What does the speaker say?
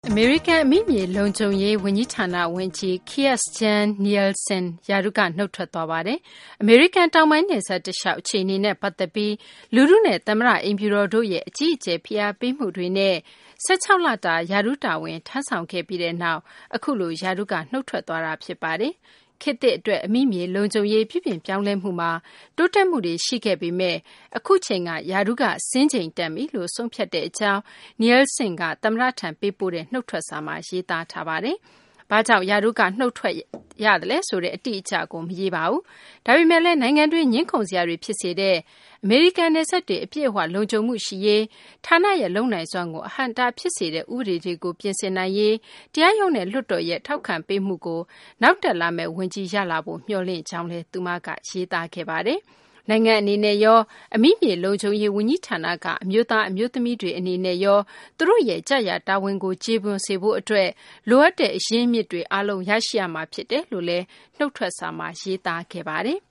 အမေရိကန်အမိမြေလုံခြုံရေးဝန်ကြီးဌာနဝန်ကြီး Kirstjen Nielsen ရာထူးကနုတ်ထွက်သွားပါတယ်။ အမေရိကန်တောင်ပိုင်းနယ်စပ်တလျှောက်အခြေအနေနဲ့ပတ်သက်ပြီးလူထုနဲ့သမ္မတအိမ်ဖြူတော်တို့ရဲ့အကြီးအကျယ်ဖိအားပေးမှုတွေနဲ့16 လတာရာထူးတာဝန်ထမ်းဆောင်ခဲ့ပြီးတဲ့နောက်အခုလိုရာထူးကနုတ်ထွက်သွားတာဖြစ်ပါတယ်။ခေတ်သစ်အတွက်အမိမြေလုံခြုံရေးပြုပြင်ပြောင်းလဲမှုမှာတိုးတက်မှုတွေရှိခဲ့ပေမဲ့အခုချိန်ကရာထူးကစင်းချိန်တန်ပြီလို့ဆုံးဖြတ်တဲ့အကြောင်း Nielsen ကသမ္မတထံပေးပို့တဲ့နှုတ်ထွက်စာမှာရေးသားထားပါတယ်။ဘာကြောင့်ရာထူးကနုတ်ထွက်ရသလဲဆိုတဲ့အတိအကျကိုမရေးပါဘူး။ဒါပေမဲ့လည်းနိုင်ငံတွင်းငြင်းခုန်စရာတွေဖြစ်စေတဲ့အမေရိကန်နယ်စပ်တွေအပြည့်အဝလုံခြုံမှုရှိရေးဌာနရဲ့လုံနိုင်စွမ်းကိုအဟန့်တားဖြစ်စေတဲ့ဥပဒေတွေကိုပြင်ဆင်နိုင်ရေးတရားရုံးနဲ့လွှတ်တော်ရဲ့ထောက်ခံပေးမှုကိုနောက်တက်လာမဲ့ဝန်ကြီးရလာဖို့မျှော်လင့်ကြောင်းလည်းသူမကရေးသားခဲ့ပါတယ်။နိုင်ငံအနေနဲ့ရောအမိမြေလုံခြုံရေးဝန်ကြီးဌာနကအမျိုးသားအမျိုးသမီးတွေအနေနဲ့ရောသူတို့ရဲ့ကြာရတာဝန်ကိုကျေပွန်စေဖို့အတွက်လိုအပ်တဲ့အရင်းအမြစ်တွေအားလုံးရရှိရမှာဖြစ်တယ်လို့လည်းနှုတ်ထွက်စာမှာရေးသားခဲ့ပါတယ်။